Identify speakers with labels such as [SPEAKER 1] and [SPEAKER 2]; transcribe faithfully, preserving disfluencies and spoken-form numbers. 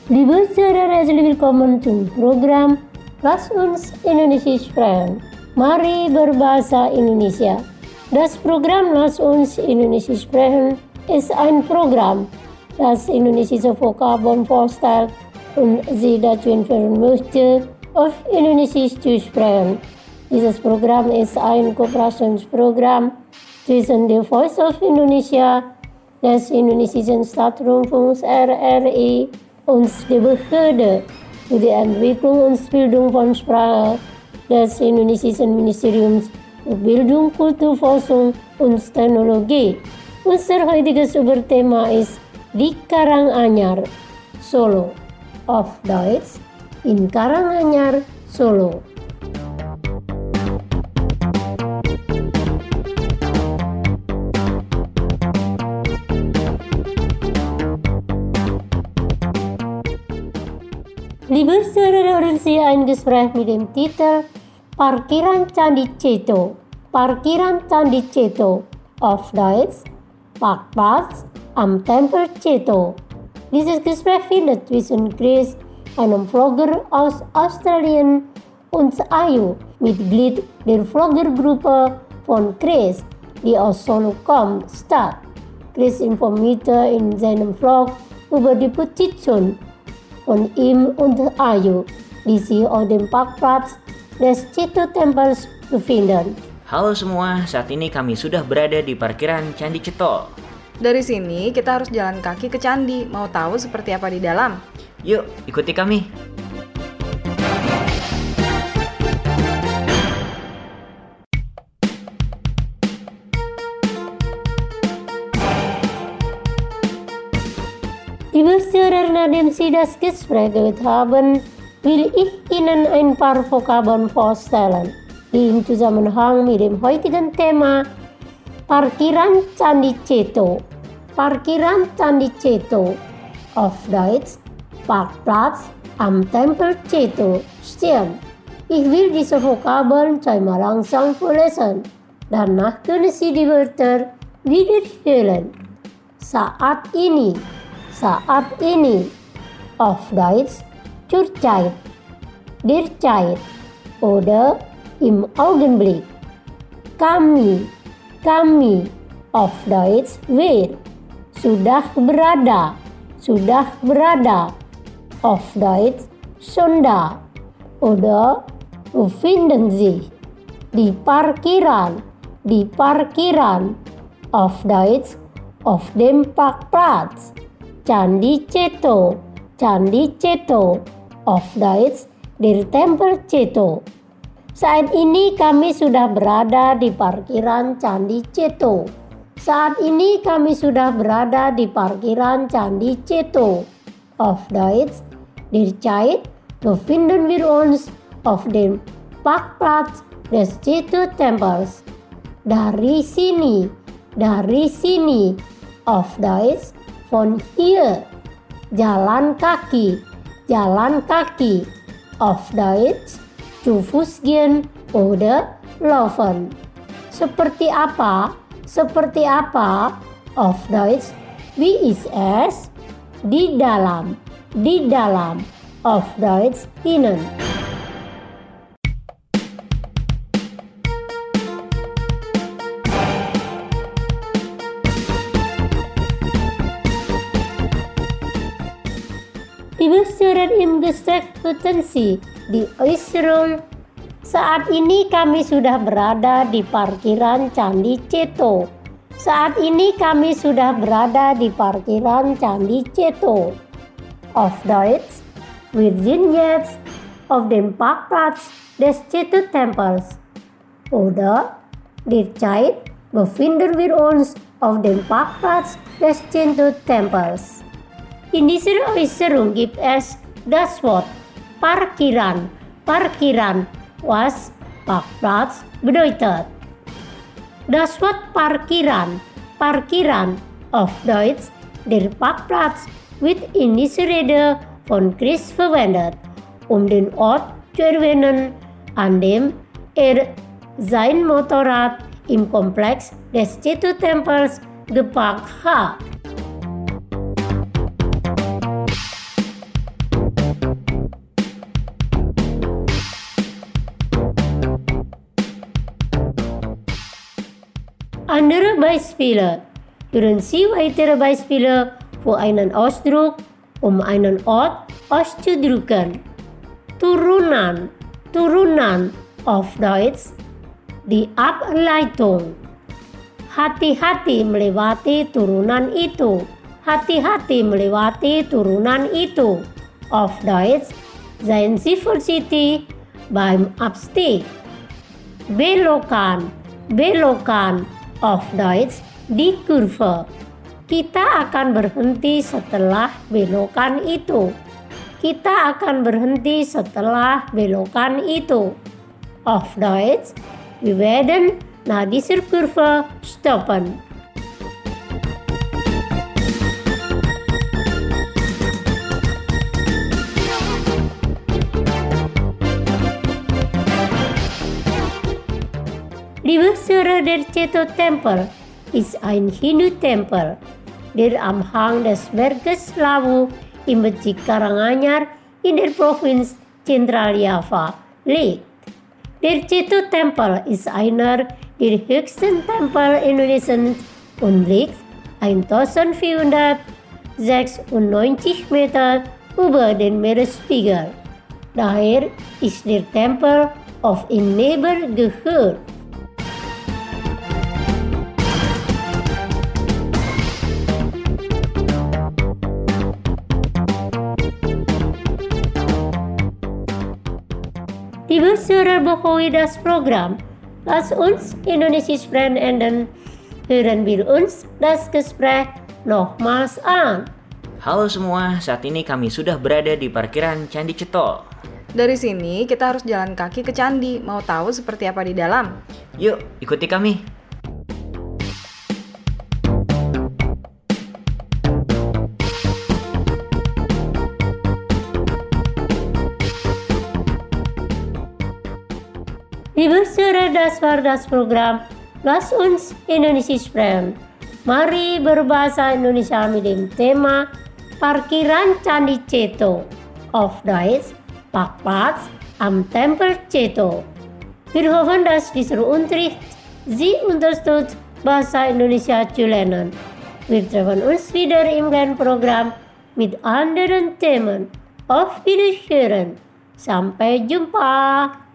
[SPEAKER 1] Liebe Zuhörer, herzlich willkommen zum Program Lass uns Indonesisch sprechen. Mari berbahasa Indonesia. Das Programm Lass uns Indonesisch sprechen ist ein Programm, das indonesische Vokabeln vorstellt und Sie dazu informieren möchte, auf Indonesisch zu sprechen. Dieses Programm ist ein Kooperationsprogramm zwischen der Voice of Indonesia, des indonesischen Staatsrundfunks R R I und der Behörde für die Entwicklung und Bildung von Sprache des indonesischen Ministeriums für Bildung, Kulturforschung und Technologie. Unser heutiges Überthema ist di Karanganyar, Solo. Auf Deutsch, in Karanganyar, Solo. Liebe Zuhörer, hören Sie ein Gespräch mit dem Titel Parkiran Candi Ceto. Parkiran Candi Ceto. Auf Deutsch, Parkplatz am Tempel Ceto. Dieses Gespräch findet zwischen Chris, einem Vlogger aus Australien, und Ayu, Mitglied der Vloggergruppe von Chris, die aus Solo kommt, statt. Chris informierte in seinem Vlog über die Petition von ihm und Ayu, die sich auf dem Parkplatz des Ceto Tempels befinden.
[SPEAKER 2] Halo semua, saat ini kami sudah berada di parkiran Candi Ceto.
[SPEAKER 3] Dari sini kita harus jalan kaki ke candi. Mau tahu seperti apa di dalam?
[SPEAKER 2] Yuk, ikuti kami.
[SPEAKER 1] Liebe Zuhörer, nachdem Sie das Gespräch gehört haben, will ich Ihnen ein paar Vokabeln vorstellen, die im Zusammenhang mit dem heutigen Thema Parkiran Candi Ceto. Parkiran Candi Ceto. Auf Deutsch, Parkplatz am Tempel Ceto stehen. Ich will diese Vokabeln zweimal langsam vorlesen. Danach können Sie die Wörter wiederholen. Saat ini. Saat ini. Auf Deutsch, zurzeit, derzeit oder im Augenblick. Kami, kami. Auf Deutsch, wir. Sudah berada, sudah berada. Auf Deutsch, Sonda oder befinden sich. Di parkiran, di parkiran. Auf Deutsch, auf dem Parkplatz. Candi Ceto, Candi Ceto. Auf Deutsch, der Tempel Ceto. Saat ini kami sudah berada di parkiran Candi Ceto. Saat ini kami sudah berada di parkiran Candi Ceto. Auf Deutsch, derzeit befinden wir uns auf dem Parkplatz des Ceto Tempels. Dari sini, dari sini. Auf Deutsch, von hier. Jalan kaki, jalan kaki. Auf Deutsch, zu Fuß gehen oder laufen. Seperti apa? Seperti apa? Auf Deutsch, wie ist es? Di dalam, di dalam. Auf Deutsch, innen. Liebe Zuhörer, im Gespräch hörten Sie die Äußerung, saat ini kami sudah berada di parkiran Candi Ceto. Saat ini kami sudah berada di parkiran Candi Ceto. Auf Deutsch, wir sind jetzt auf dem Parkplatz des Ceto Tempels. Oder derzeit befinden wir uns auf dem Parkplatz des Ceto Tempels. In dieser Äußerung gibt es das Wort Parkiran. Parkiran, was Parkplatz bedeutet. Das Wort Parkiran, Parkiran, auf Deutsch der Parkplatz, wird in dieser Rede von Chris verwendet, um den Ort zu erwähnen, an dem er sein Motorrad im Komplex des Ceto Tempels geparkt hat. andere Beispiele. Hören Sie weitere Beispiele für einen Ausdruck, um einen Ort auszudrücken. Turunan, Turunan auf Deutsch, die Ableitung. Hati-hati melewati turunan itu. Hati-hati melewati turunan itu. Auf Deutsch, seien Sie vorsichtig beim Abstieg. Belokan, belokan. Auf Deutsch, die Kurve. Kita akan berhenti setelah belokan itu. Kita akan berhenti setelah belokan itu. Auf Deutsch, wir werden nach dieser Kurve stoppen. Die Wurzeln der Ceto-Tempel ist ein Hindu-Tempel, der am Hang des Berges Lawu im Bezirk Karanganyar in der Provinz Zentraljava liegt. Der Ceto-Tempel ist einer der höchsten Tempel Indonesiens und liegt eintausendvierhundertsechsundneunzig Meter über den Meeresspiegel. Daher ist der Tempel auf ihn neben gehört. Liebe Zuhörer, bevor wir das Programm Lass uns Indonesisch sprechen enden, hören wir uns das Gespräch nochmals an.
[SPEAKER 2] Halo semua, saat ini kami sudah berada di parkiran Candi Ceto.
[SPEAKER 3] Dari sini kita harus jalan kaki ke candi. Mau tahu seperti apa di dalam?
[SPEAKER 2] Yuk, ikuti kami.
[SPEAKER 1] Liebe Zuhörer, das war das Programm Lass uns Indonesisch sprechen. Mari berbahasa Indonesia mit dem Thema Parkiran Candi Ceto. Auf Deutsch, Parkplatz am Tempel Ceto. Wir hoffen, dass dieser Unterricht Sie unterstützt, Bahasa Indonesia zu lernen. Wir treffen uns wieder im kleinen Programm mit anderen Themen. Auf Wiederhören. Sampai jumpa.